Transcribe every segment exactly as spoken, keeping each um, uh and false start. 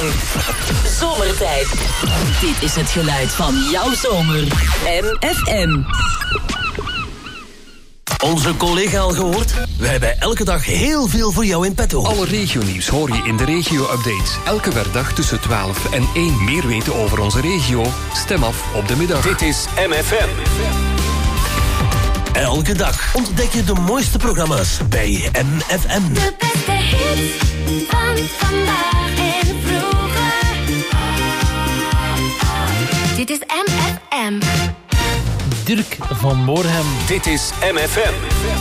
lang. Zomertijd. Dit is het geluid van jouw zomer. M F M. Onze collega al gehoord? We hebben elke dag heel veel voor jou in petto. Alle regionieuws hoor je in de regio-updates. Elke werkdag tussen twaalf en één. Meer weten over onze regio? Stem af op de middag. Dit is M F M. Elke dag ontdek je de mooiste programma's bij M F M. De beste hits van vandaag en vroeger. Dit is M F M. Dirk van Moorhem. Dit is M F M.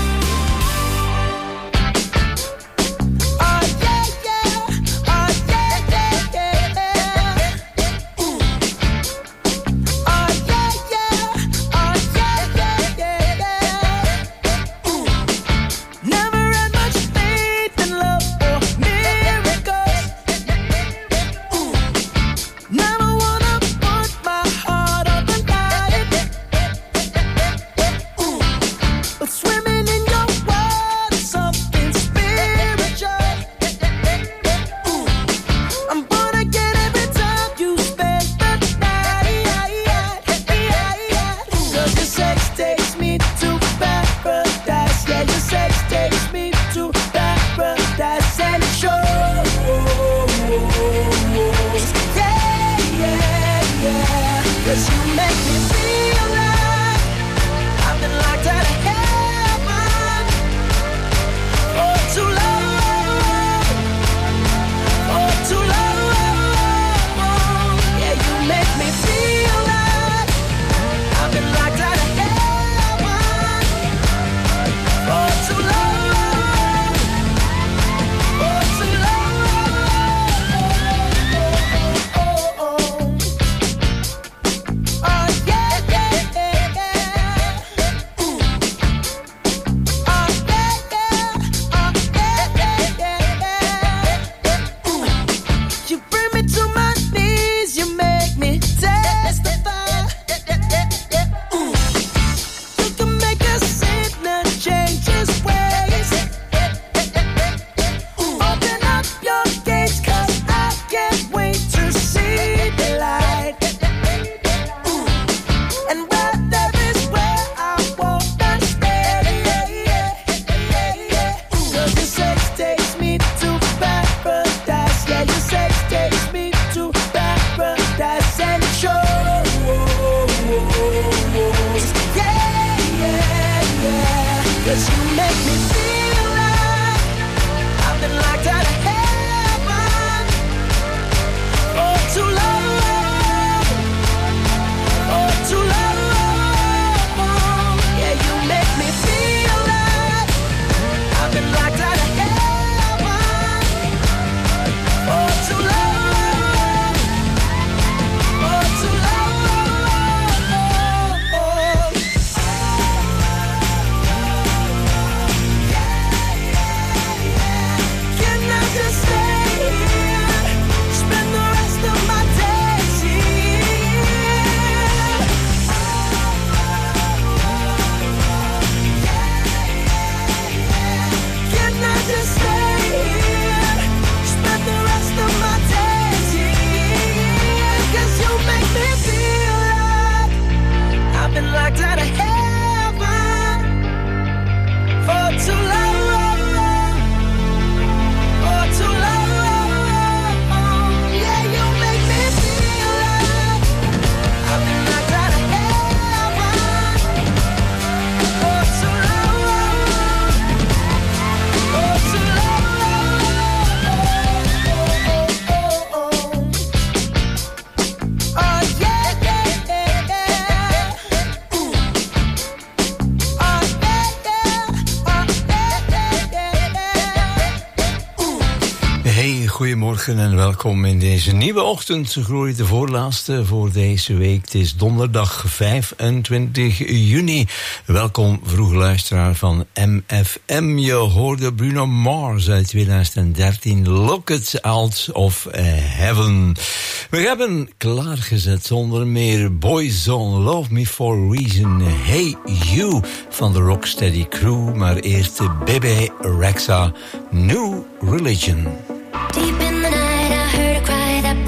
Goedemorgen en welkom in deze nieuwe ochtend. Glorie de voorlaatste voor deze week. Het is donderdag vijfentwintig juni. Welkom vroege luisteraar van M F M. Je hoorde Bruno Mars uit twintig dertien. Look it out of heaven. We hebben klaargezet onder meer Boyzone, Love Me For A Reason, Hey You van de Rocksteady Crew. Maar eerst Bebe Rexha, New Religion. Deep in the night I heard a cry that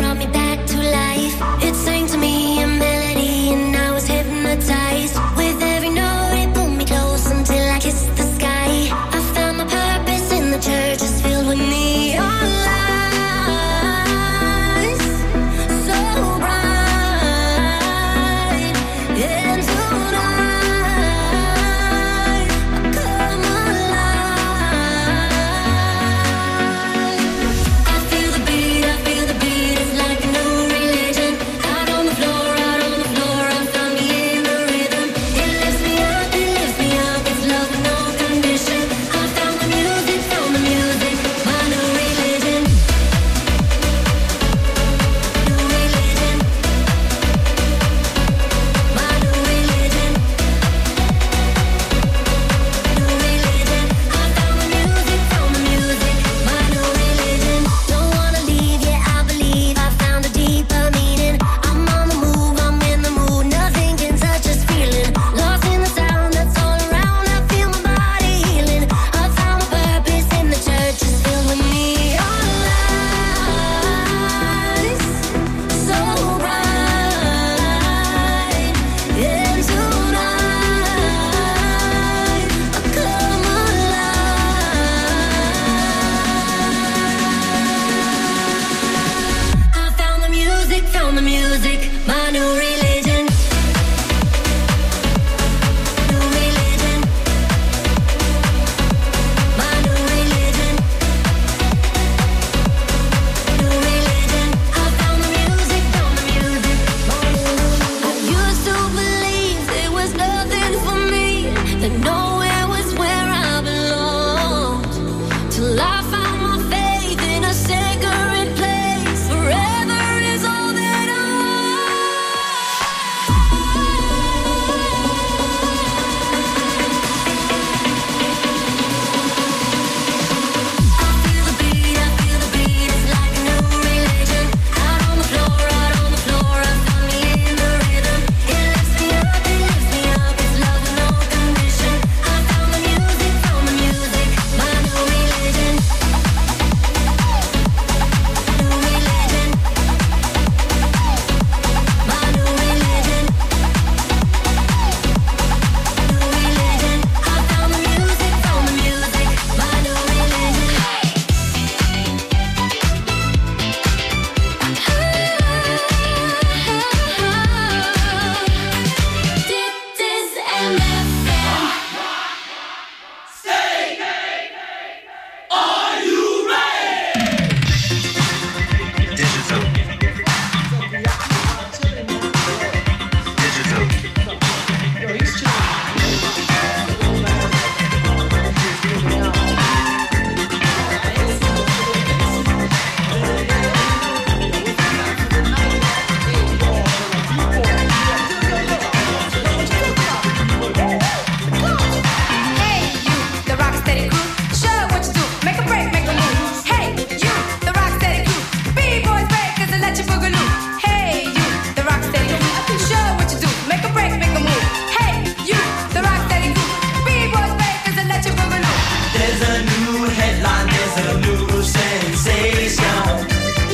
there's a new sensation.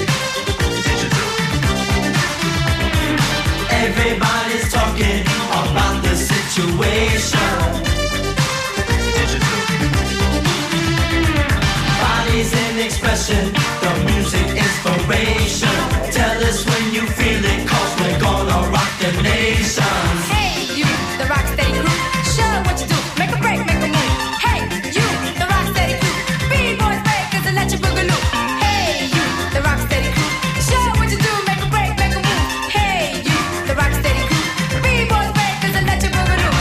Everybody's talking about the situation. Bodies in expression, the music inspiration. Tell us when you feel it, cause we're gonna rock the nation. Hey, you, the Rocksteady crew, show what you do. Make a break, make a move. Hey, you, the Rocksteady crew, B-boys breakers and let you boogaloo. Hey, you, the Rocksteady crew, show what you do. Make a break, make a move. Hey, you, the Rocksteady crew, B-boys breakers and let you boogaloo.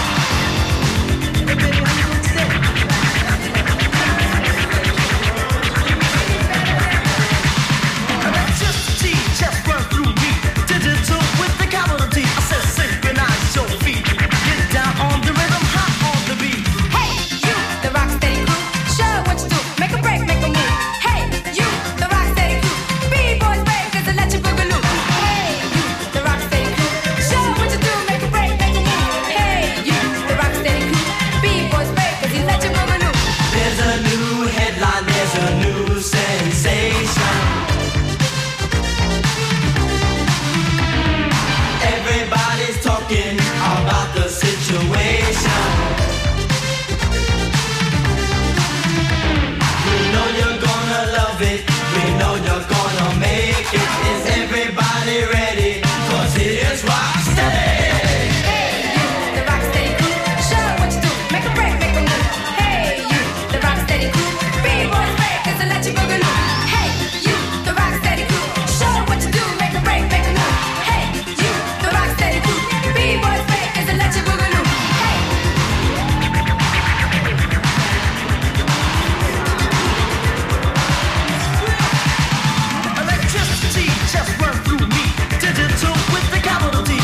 Electricity just run through me. Digital with the capital D. I said synchronize your feet. Get down on the rhythm, hot on the beat. Hey, you, the Rocksteady crew, show what you do. Make a break, make a move. Hey, you, the Rocksteady crew, B-boys breakers and let you boogaloo. Hey, you, the Rocksteady crew, show what you do. Make a break, make a move. Hey, you, the Rocksteady crew, B-boys breakers and let you boogaloo. There's a new headline, there's a new sensation. Everybody's talking about the situation. We know you're gonna love it, we know you're gonna make it. Is everybody ready? Cause here's Rocksteady. Hey, you, the Rocksteady crew, show what you do. Make a break, make a move. Hey, you, the Rocksteady crew, B-boys breakers and let you boogaloo. Hey, you, the Rocksteady crew, show what you do. Make a break, make a move. Hey, you, the Rocksteady crew, B-boys breakers and let you boogaloo. Hey. Electricity just run through me. Digital with the capital D.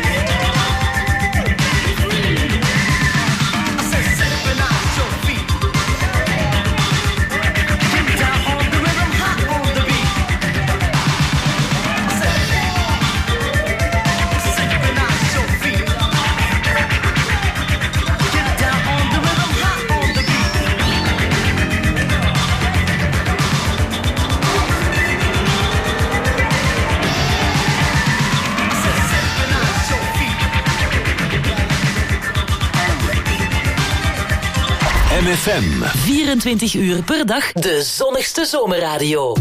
I said synchronize your feet. Get down on the rhythm, hot on the beat. I said synchronize your feet. Get down on the rhythm, hot on the beat. M F M. vierentwintig uur per dag de zonnigste zomerradio.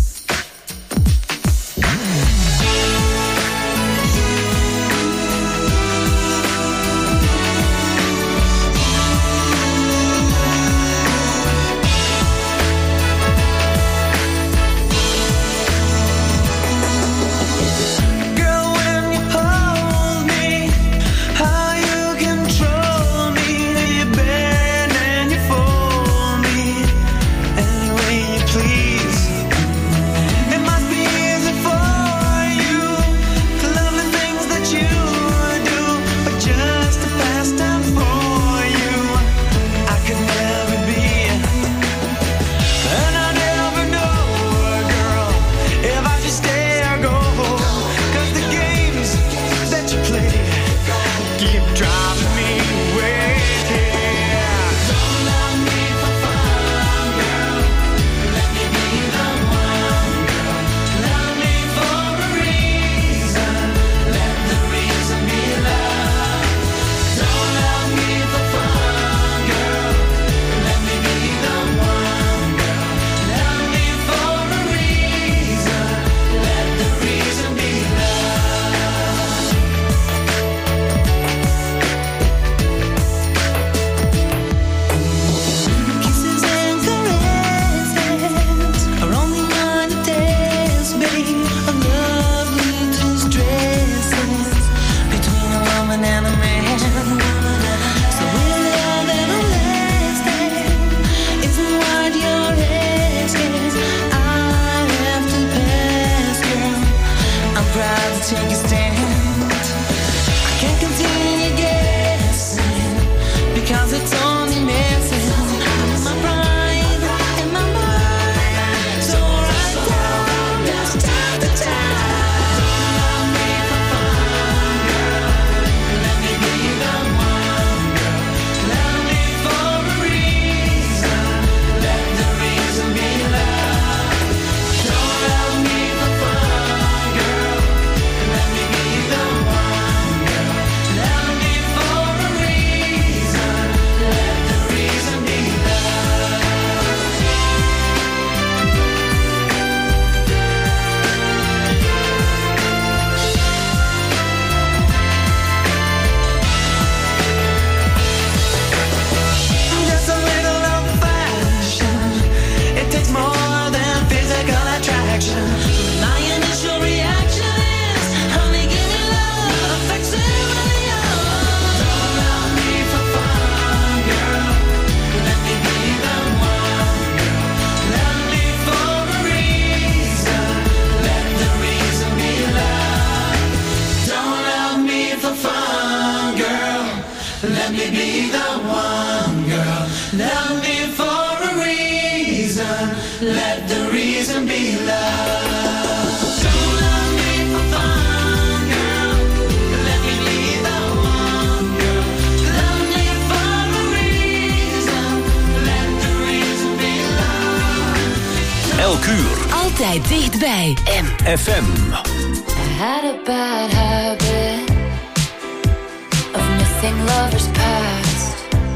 Girl, when you hold me, how you control me, you bend and you fold me any way you please. attraction. My initial reaction is, honey, give me love, affection, really, oh. Don't love me for fun, girl. Let me be the one, girl. Love me for a reason. Let the reason be love. Don't love me for fun, girl. Let me be the one, girl. Love me for a reason. Let the reason be love. Don't love me for fun, girl. Let me be the one, girl. Love me for a reason. Let the reason be love. Elk uur. Altijd dichtbij. M F M. I had a bad habit of missing lovers past.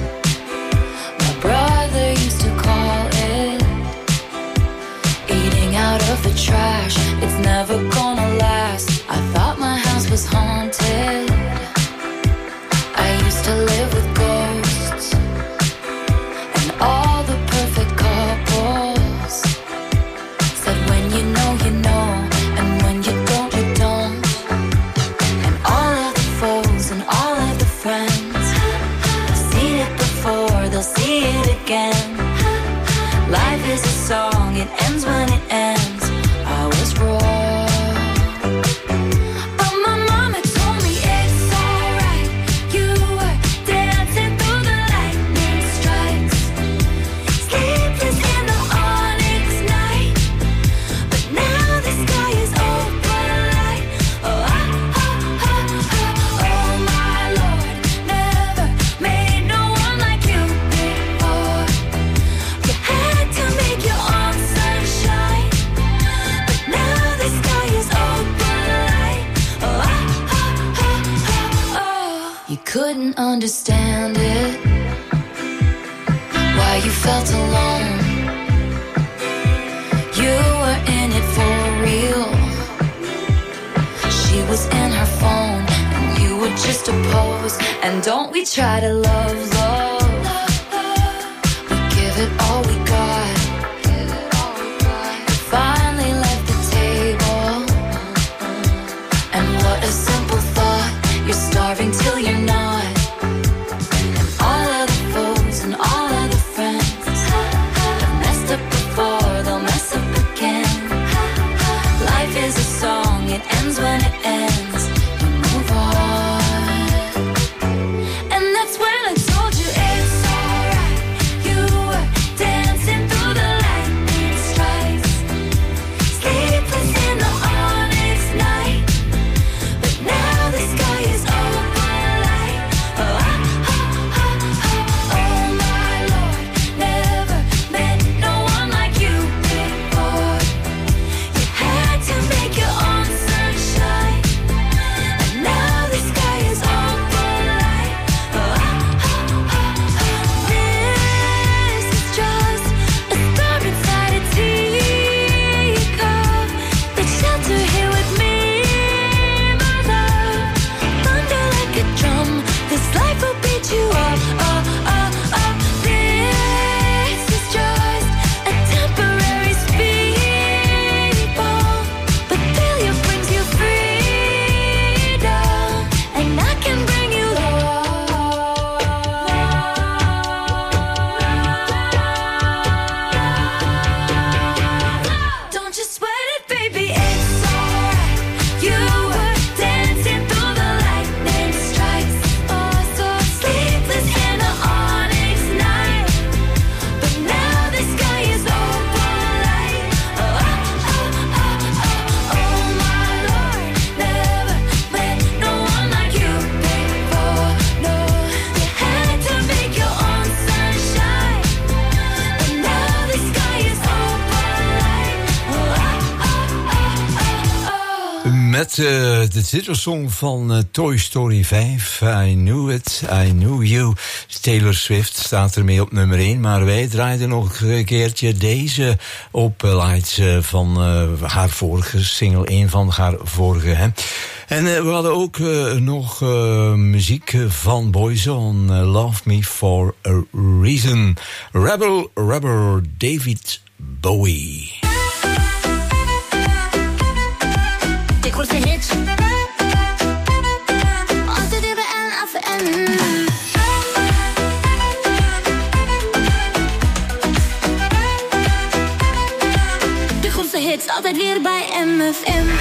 My brother used to call it eating out of the trash. It's never gonna last. I thought my house was haunted. I used to live with ghosts and all the perfect couples said when you know you know, and when you don't you don't. And all of the foes and all of the friends have seen it before, they'll see it again. Life is a song, it ends when it ends. I was wrong, but my mama told me it's alright. You were dancing through the lightning strikes, sleepless in the onyx night. But now the sky is open light. Oh, oh, oh, oh, oh, oh my Lord, never made no one like you before. You had to make your own sunshine, but now the sky is open light. Oh, oh, oh, oh, oh. You couldn't understand it, why you felt alone. You were in it for real. She was in her phone, and you were just a pose. And don't we try to love, love. We give it all we got. We finally left the table. And what a simple thought. You're starving till you're not. And all of the foes and all of the friends have messed up before, they'll mess up again. Life is a song, it ends when it ends. You move on. And that's when I told you it's alright. You were dancing through the lightning strikes, sleepless in the onyx night. But now the sky is open light. Oh, oh, oh, oh, oh, oh my Lord, never met no one like you before. You had to make your own sunshine, and now the sky is open light. Oh, oh, oh, oh. This is just a star inside a teacup. The shelter here with me, my love. Thunder like a drum, this life will beat you up. Oh, oh, oh. This is just a temporary speed bump, but failure brings you freedom, and I can bring you love. Don't you sweat it, baby, it's alright. You were dancing through the lightning strikes, oh, so sleepless in the onyx night. But now the sky is open light. Oh, oh, oh, oh, oh, oh my Lord, never met no one like you before. No, you had to make your own sunshine, but now the sky is open light. Oh, oh, oh, oh, oh, oh. Met uh, de titelsong van uh, Toy Story vijf, I Knew It, I Knew You. Taylor Swift staat ermee op nummer één, maar wij draaiden nog een keertje deze op uh, Lights uh, van uh, haar vorige single, een van haar vorige. Hè. En uh, we hadden ook uh, nog uh, muziek van Boyzone, uh, Love Me For A Reason. Rebel Rubber, David Bowie. grootste hits. Altijd weer bij M F M. De grootste hits, altijd weer bij M F M.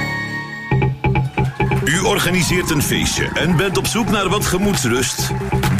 organiseert een feestje en bent op zoek naar wat gemoedsrust?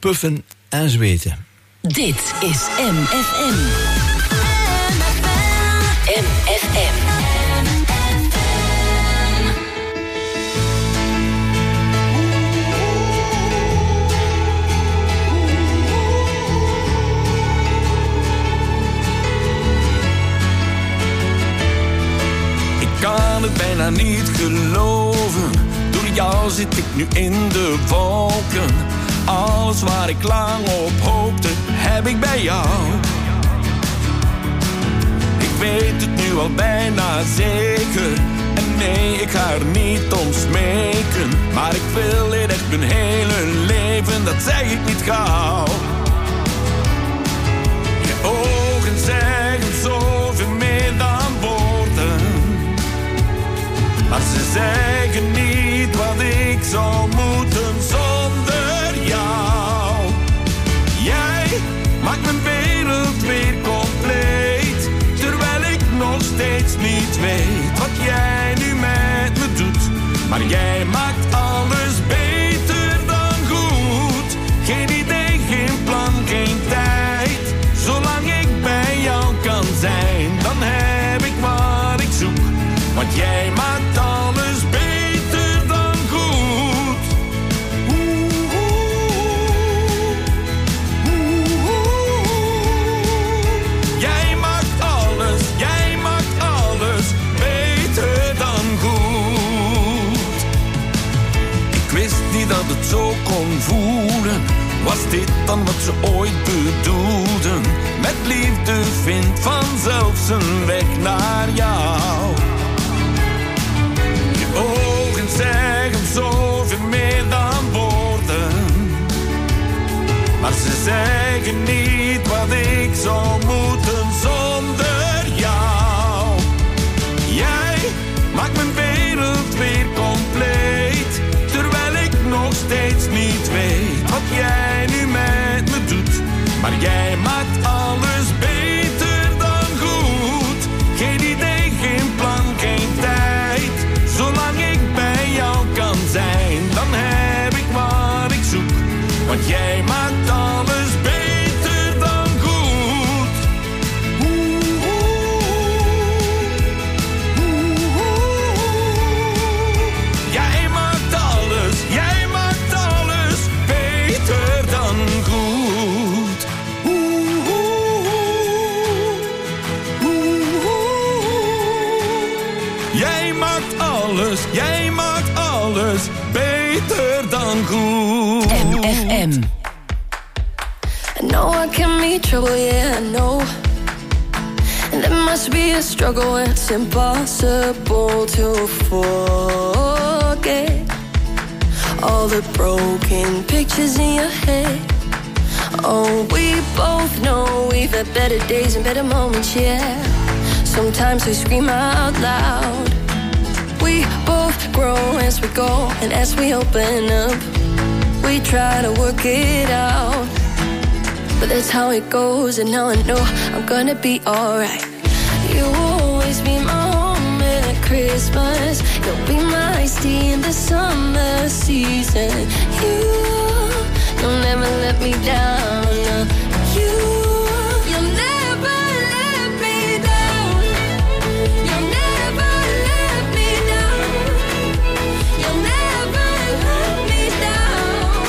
puffen en zweten. Dit is M F M. M F M. Ik kan het bijna niet geloven. Door jou zit ik nu in de wolken. Alles waar ik lang op hoopte, heb ik bij jou. Ik weet het nu al bijna zeker. En nee, ik ga er niet om smeken. Maar ik wil dit echt mijn hele leven, dat zeg ik niet gauw. Je ogen zeggen zoveel meer dan woorden. Maar ze zeggen niet wat ik zou moeten zonder jou. Jij maakt mijn wereld weer compleet. Terwijl ik nog steeds niet weet wat jij nu met me doet. Maar jij maakt alles beter dan goed. Geen idee, geen plan, geen tijd. Zolang ik bij jou kan zijn, dan heb ik wat ik zoek. Want jij maakt alles beter dan goed. Oeh, oeh, oeh, oeh. Jij maakt alles, jij maakt alles beter dan goed. Ik wist niet dat het zo kon voelen. Was dit dan wat ze ooit bedoelden? Met liefde vindt vanzelf zijn weg naar jou. Je ogen zeggen zoveel meer dan woorden. Maar ze zeggen niet wat ik zou moeten zonder jou. Jij maakt mijn wereld weer compleet. Terwijl ik nog steeds niet weet wat jij nu met me doet. Maar jij maakt alles beter dan goed. Geen idee, geen plan, geen tijd. Zolang ik bij jou kan zijn, dan heb ik wat ik zoek. Want jij maakt alles beter dan goed. Oeh, oeh, oeh, oeh. Jij maakt alles, jij maakt alles beter dan goed. Oeh, oeh, oeh, oeh. Jij maakt alles, jij maakt alles beter dan goed. M F M. I know I can meet trouble, yeah, I know. And there must be a struggle, it's impossible to forget all the broken pictures in your head. Oh, we both know we've had better days and better moments, yeah. Sometimes we scream out loud. We both grow as we go, and as we open up, we try to work it out. But that's how it goes, and now I know I'm gonna be alright. You'll always be my home at Christmas. You'll be my iced tea in the summer season. You, you'll never let me down. No. You, you'll never let me down. You'll never let me down. You'll never let me down.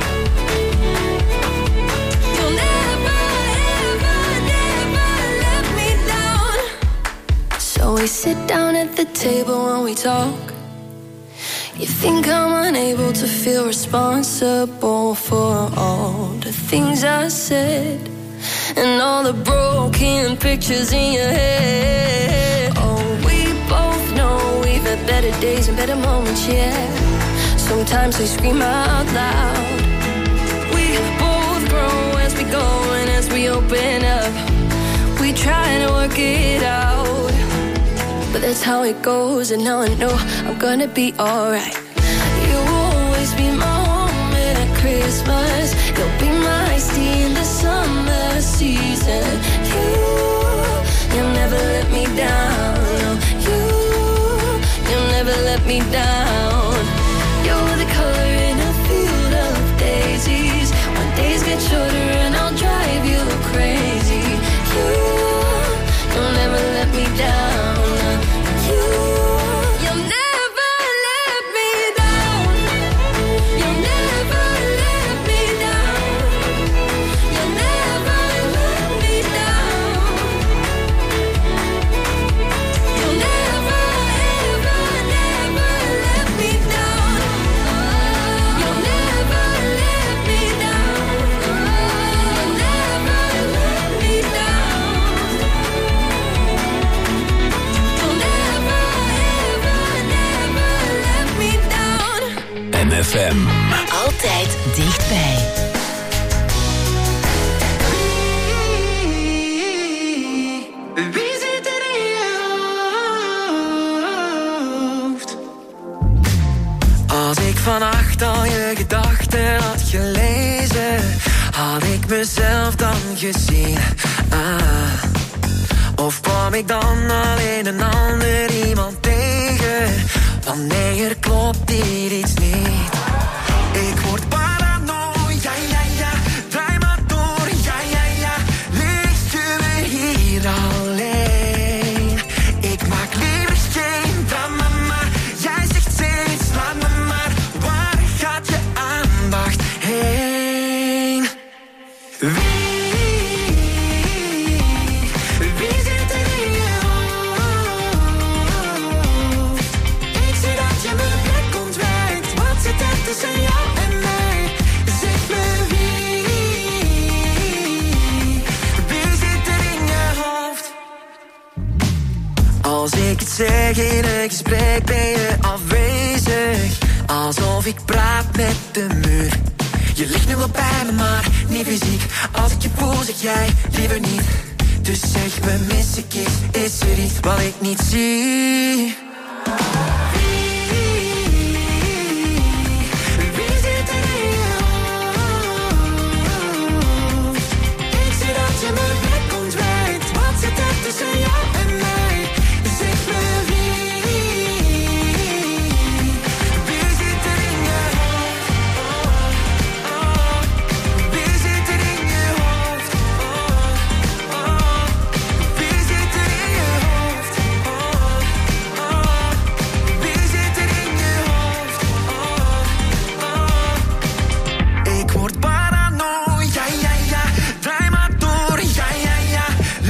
You'll never, ever, never let me down. So we sit down at the table and we talk. You think I'm unable to feel responsible for all the things I said and all the broken pictures in your head. Oh, we both know we've had better days and better moments, yeah. Sometimes we scream out loud. We both grow as we go and as we open up, we try to work it out. But that's how it goes, and now I know I'm gonna be alright. You'll always be my home at Christmas. You'll be my iced tea in the summer season. You, you'll never let me down. No, you, you'll never let me down. You're the color in a field of daisies. One day had gelezen, had ik mezelf dan gezien. Ah. Of kwam ik dan alleen een ander iemand tegen? Wanneer klopt hier iets niet? Ik word parano, ja, ja, ja. Draai maar door, ja, ja, ja. Lig je me hier alleen? Ik maak liever geen drama, maar jij zegt steeds, laat me maar. Waar gaat je aandacht heen? Wie? Tussen jou en mij, zeg me wie. Wie zit er in je hoofd? Als ik het zeg in een gesprek ben je afwezig. Alsof ik praat met de muur. Je ligt nu wel bij me, maar niet fysiek. Als ik je voel, zeg jij liever niet. Dus zeg me, mis ik iets, is er iets wat ik niet zie? Tussen jou en mij, zeg me wie. Wie zit er in je hoofd? Oh, oh. Wie zit er in je hoofd? Oh, oh. Wie zit er in je hoofd? Oh, oh. Wie zit er in je hoofd? Oh, oh. Ik word parano, ja, ja, ja. Draai maar door, ja, ja, ja.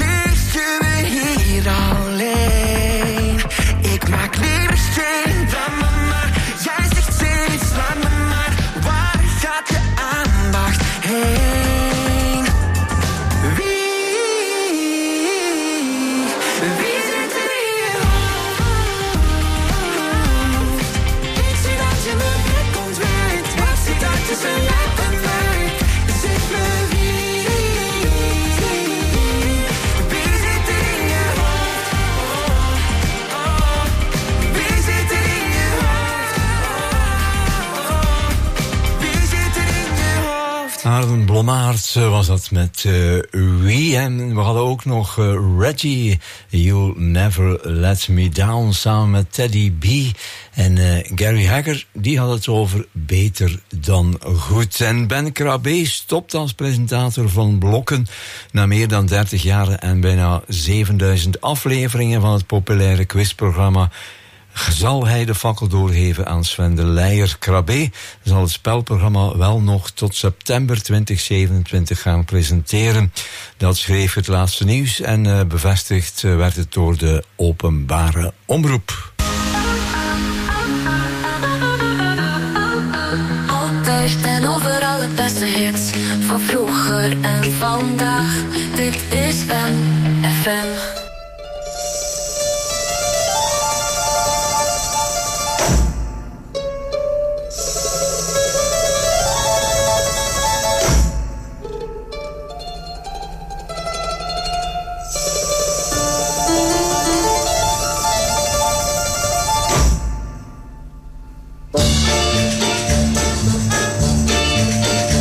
Hier alleen. Ik maak liever geen drama, maar jij zegt steeds, laat me maar. Waar gaat je aandacht heen? Wie? Wie zit er in je hoofd? Ik zie dat je me blik ontwijkt. Wat zit daar tussen jou en mij? Zeg me wie. Aarden Blommaert was dat met uh, Wie. En we hadden ook nog uh, Reggie, You'll Never Let Me Down, samen met Teddy B. En uh, Gary Hagger, die had het over Beter dan Goed. En Ben Krabbe stopt als presentator van Blokken. Na meer dan dertig jaar en bijna zevenduizend afleveringen van het populaire quizprogramma zal hij de fakkel doorgeven aan Sven de Leijer. Krabbe zal het spelprogramma wel nog tot september twintig zevenentwintig gaan presenteren. Dat schreef het laatste nieuws en uh, bevestigd uh, werd het door de openbare omroep. Altijd en overal het beste hits van vroeger en vandaag. Dit is M F M.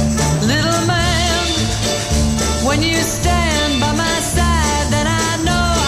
Little man, when you stand by my side, then I know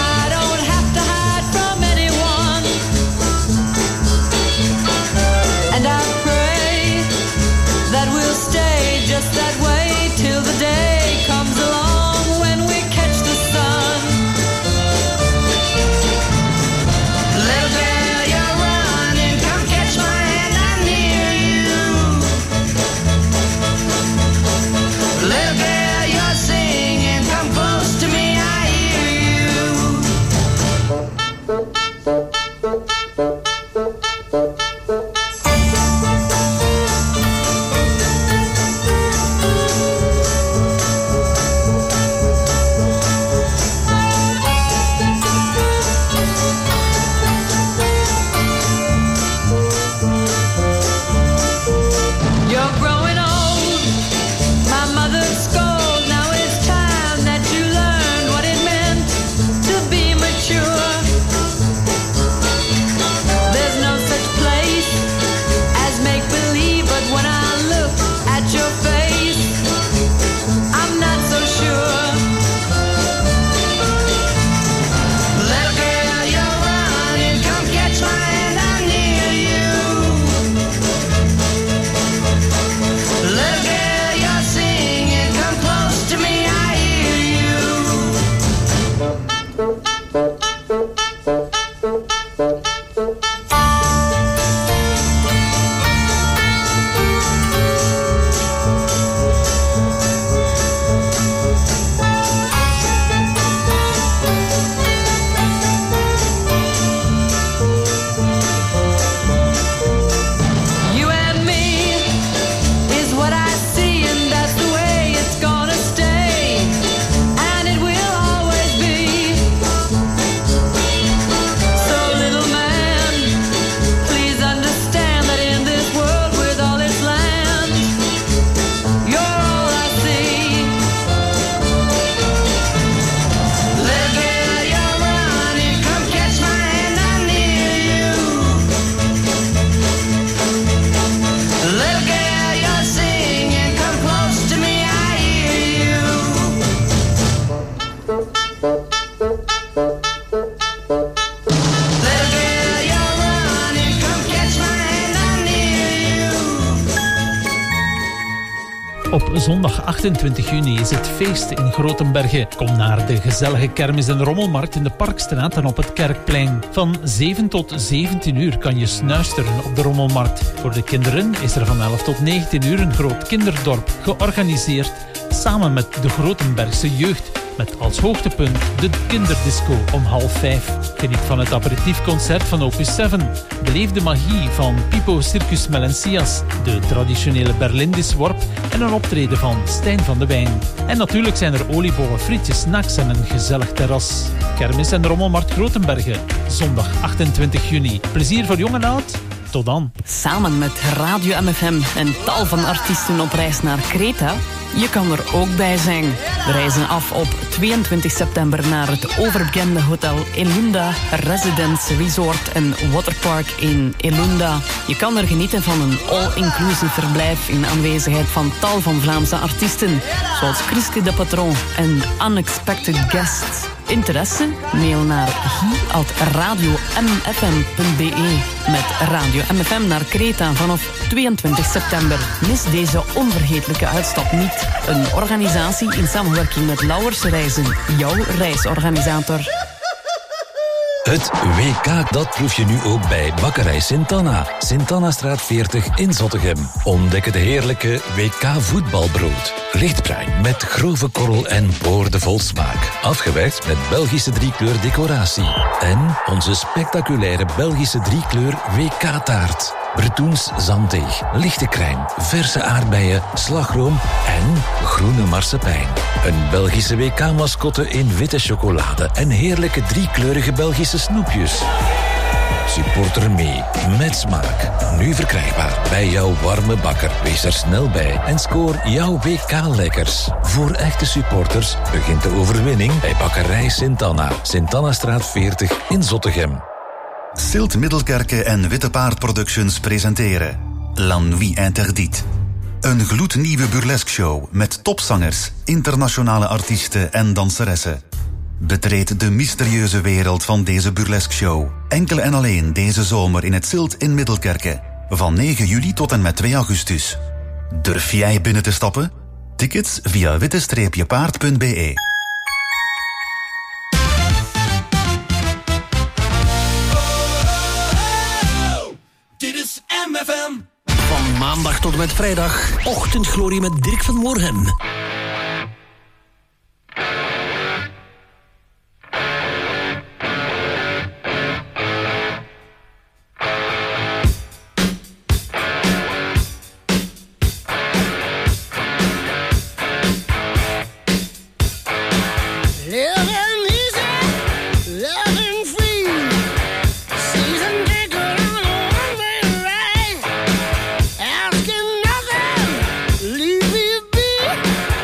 Op zondag achtentwintig juni is het feest in Grotenbergen. Kom naar de gezellige kermis- en rommelmarkt in de Parkstraat en op het Kerkplein. Van zeven tot zeventien uur kan je snuisteren op de rommelmarkt. Voor de kinderen is er van elf tot negentien uur een groot kinderdorp georganiseerd samen met de Grotenbergse jeugd. Met als hoogtepunt de kinderdisco om half vijf. Geniet van het aperitiefconcert van Opus zeven. Beleef de magie van Pipo Circus Melencias, de traditionele Berlindisworp en een optreden van Stijn van de Wijn. En natuurlijk zijn er oliebollen, frietjes, snacks en een gezellig terras. Kermis en Rommelmarkt Grotenbergen, zondag achtentwintig juni. Plezier voor jong en oud. Tot dan. Samen met Radio M F M en tal van artiesten op reis naar Kreta. Je kan er ook bij zijn. We reizen af op tweeëntwintig september naar het overbekende hotel Elunda Residence Resort en Waterpark in Elunda. Je kan er genieten van een all-inclusive verblijf in aanwezigheid van tal van Vlaamse artiesten, zoals Chriske de Patron en Unexpected Guests. Interesse? Mail naar guy at radio m f m punt b e met Radio M F M naar Kreta vanaf tweeëntwintig september. Mis deze onvergetelijke uitstap niet. Een organisatie in samenwerking met Lauwers Reizen, jouw reisorganisator. Het W K, dat proef je nu ook bij Bakkerij Sint-Anna. Sint-Annastraat veertig in Zottegem. Ontdek het heerlijke W K voetbalbrood. Lichtbruin met grove korrel en boordevol smaak. Afgewerkt met Belgische driekleur decoratie. En onze spectaculaire Belgische driekleur W K-taart. Bretoens zanddeeg, lichte crème, verse aardbeien, slagroom en groene marsepein. Een Belgische W K-mascotte in witte chocolade en heerlijke driekleurige Belgische snoepjes. Supporter mee, met smaak. Nu verkrijgbaar bij jouw warme bakker. Wees er snel bij en scoor jouw W K-lekkers. Voor echte supporters begint de overwinning bij Bakkerij Sint-Anna. Sint-Annastraat veertig in Zottegem. Silt Middelkerke en Witte Paard Productions presenteren La Nuit Interdite. Een gloednieuwe burlesque-show met topzangers, internationale artiesten en danseressen. Betreed de mysterieuze wereld van deze burlesque-show. Enkel en alleen deze zomer in het Silt in Middelkerke. Van negen juli tot en met twee augustus. Durf jij binnen te stappen? Tickets via witte paard punt b e. Van maandag tot en met vrijdag, ochtendglorie met Dirk van Moorhem. Asking nothing, leave me be.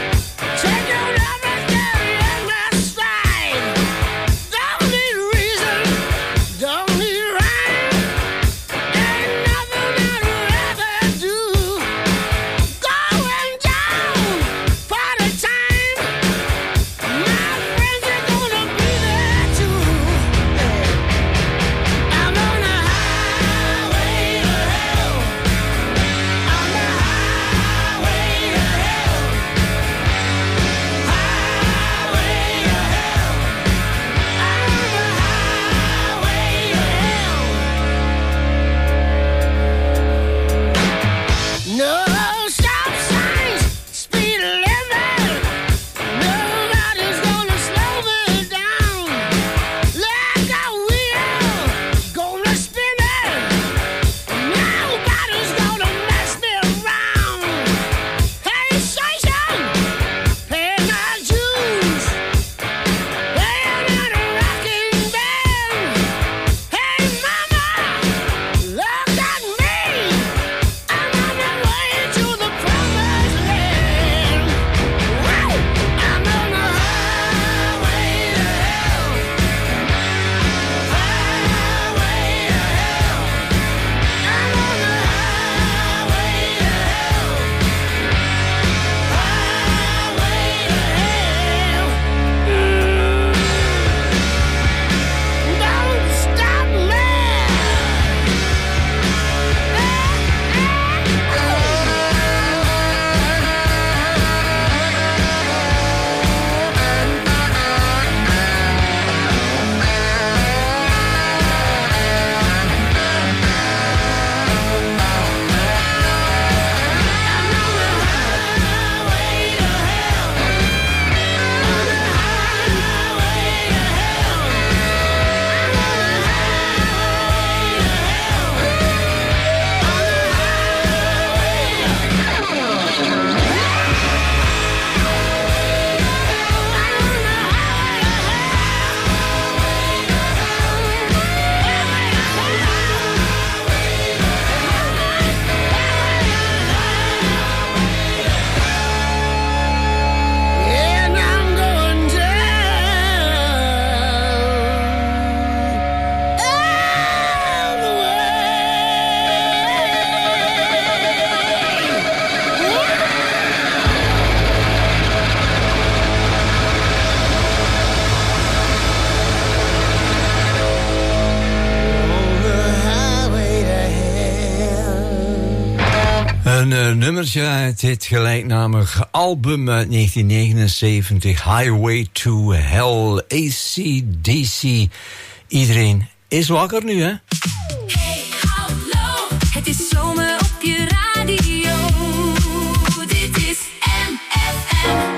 nummertje uit dit gelijknamig album uit negentien negenenzeventig, Highway to Hell, A C D C. Iedereen is wakker nu, hè? Hey, hallo, het is zomer op je radio. Dit is M F M.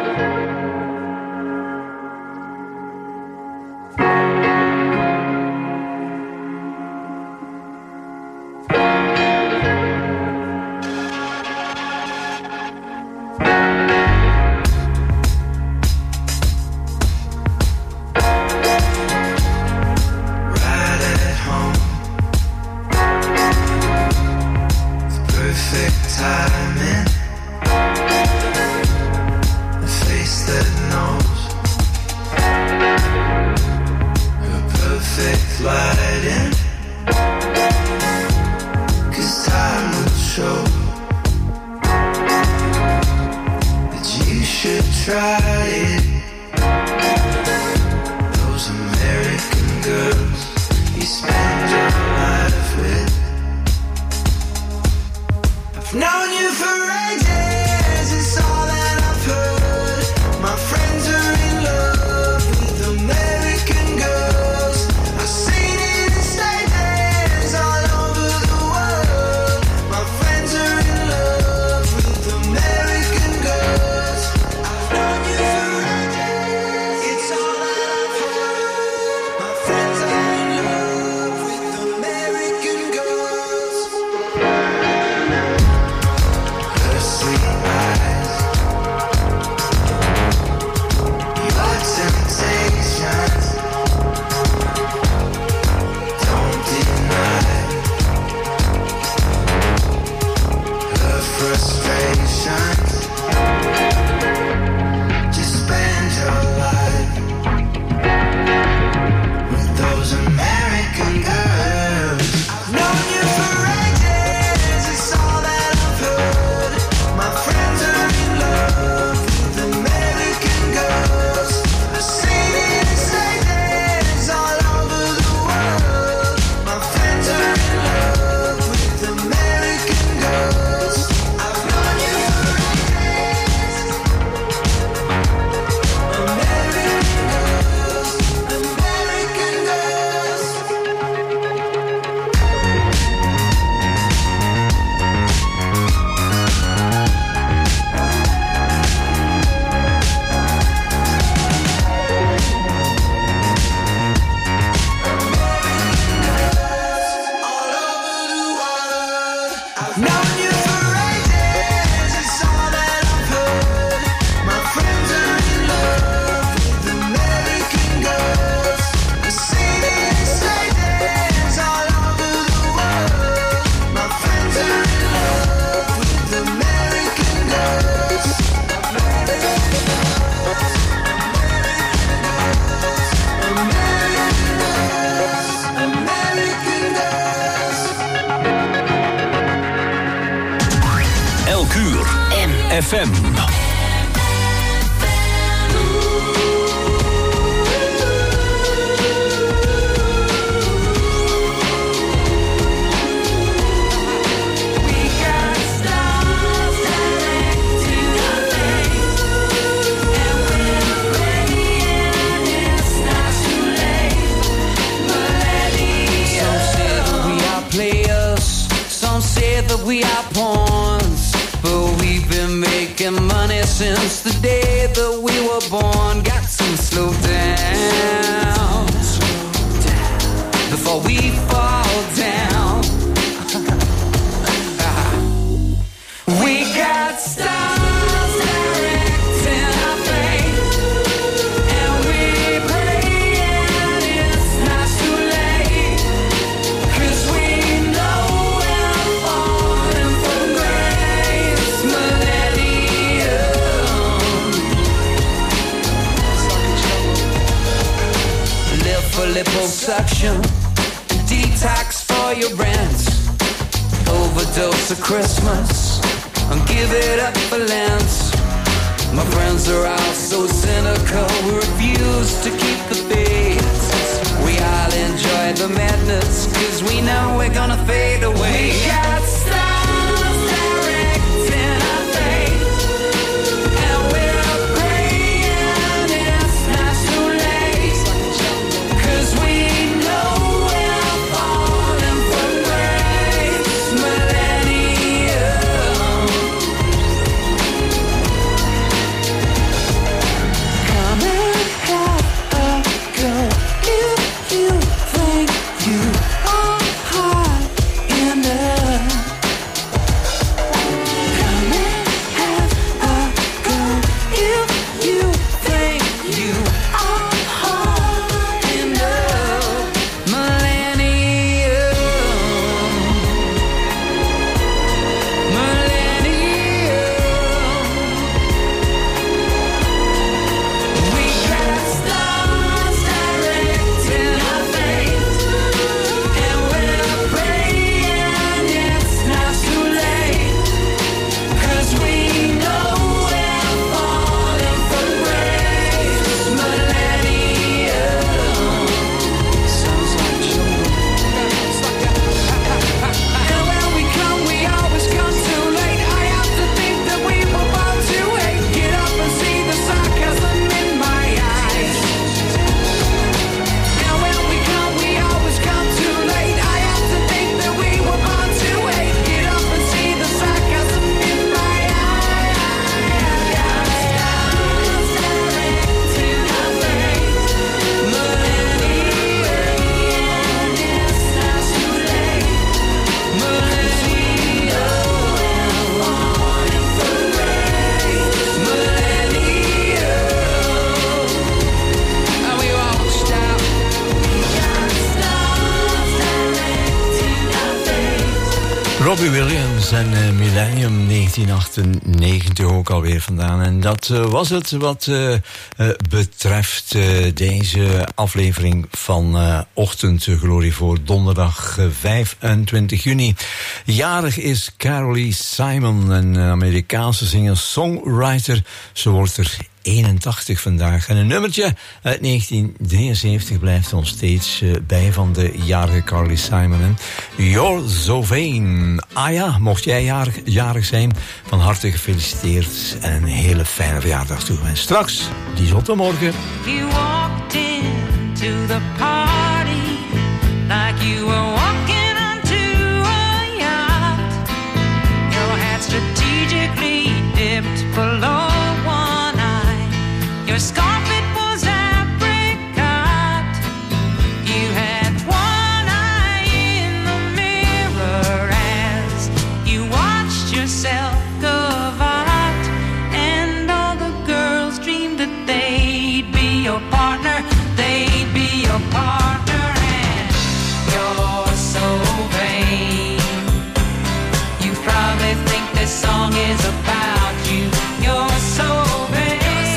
Timing, a face that knows her perfect lighting, 'cause time will show that you should try it. Those American girls you spend your life with, known you for ages, it's all that I've heard. My friends are in love with American girls. I've seen it in stages all over the world. My friends are in love with American girls. I've known you for ages, it's all that I've heard. My friends are in love with American girls. Sweet eyes, your temptations, don't deny her frustrations. Just spend your life with those American girls. I've known you for ages, it's all that I've heard. My friends are in love with American girls. I've seen it in stages all over the world. My friends are in love with American girls. I've known you for ages. American girls, American girls. I've known you for ages, it's all that I've heard. My friends are in love with American girls. I've seen it in stages all over the world. My friends are in love with American girls. American girls, American girls. Elk uur. F M. Some say that we are players, some say that we are pawns, but we've been making money since the day that we were born. Got to slow down before we fall down. We got stars directing our fate, and we pray and it's not too late, 'cause we know we're falling from grace. Millennium, live for liposuction, detox for your rent, overdose of Christmas, and give it up for Lent. My friends are all so cynical, we refuse to keep the faith. We all enjoy the madness, 'cause we know we're gonna fade away. We got stars direct Robbie Williams en uh, Millennium negentien achtennegentig ook alweer vandaan. En dat uh, was het wat uh, uh, betreft uh, deze aflevering van uh, Ochtendglorie voor donderdag uh, vijfentwintig juni. Jarig is Carly Simon, een Amerikaanse singer-songwriter. Ze wordt er eenentachtig vandaag. En een nummertje uit negentien drieënzeventig blijft ons steeds uh, bij van de jarige Carly Simon. Hè? You're so vain. Ah ja, mocht jij jarig, jarig zijn, van harte gefeliciteerd en een hele fijne verjaardag toe. En straks, die zottermorgen. You walked into the party like you were walking onto a yacht. Your hat strategically dipped below one eye. Your scarf, it was apricot. You had one eye in the mirror as you watched yourself gavotte. And all the girls dreamed that they'd be your partner. They'd be your partner. And you're so vain. You probably think this song is about you. You're so vain.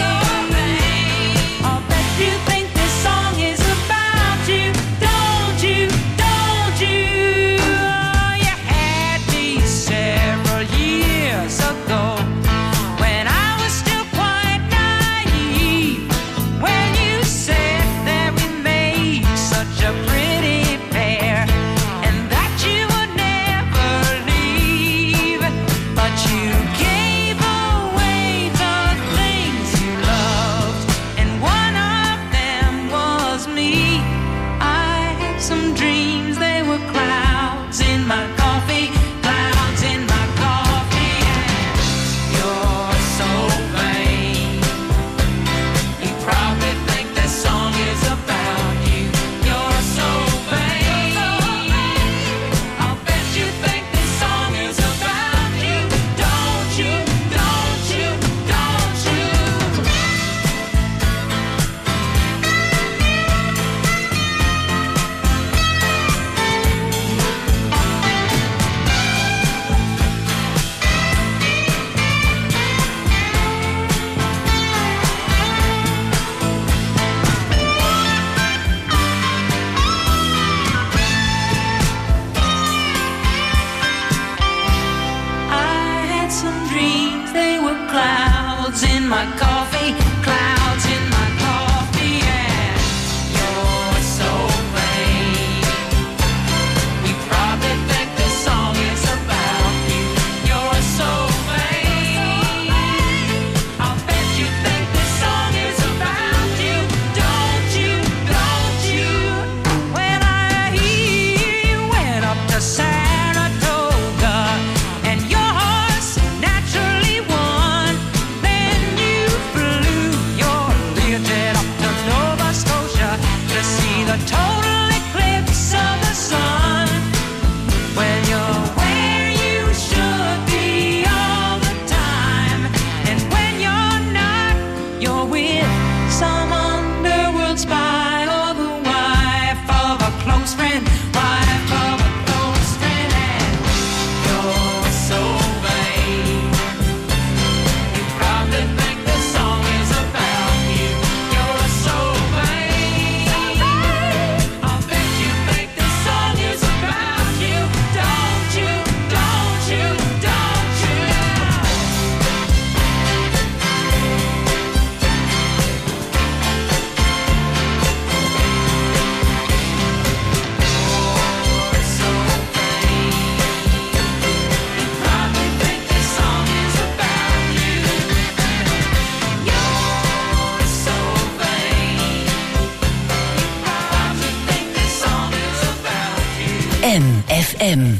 M F M.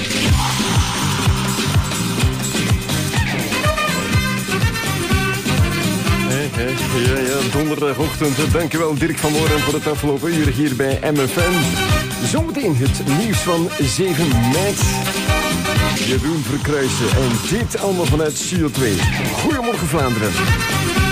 Ja, ja, donderdagochtend. Dankjewel Dirk van Moren voor het afgelopen uur hier bij M F M. Zometeen het nieuws van zeven maart. Jeroen Verkruijsen en dit allemaal vanuit Studio twee. Goedemorgen Vlaanderen.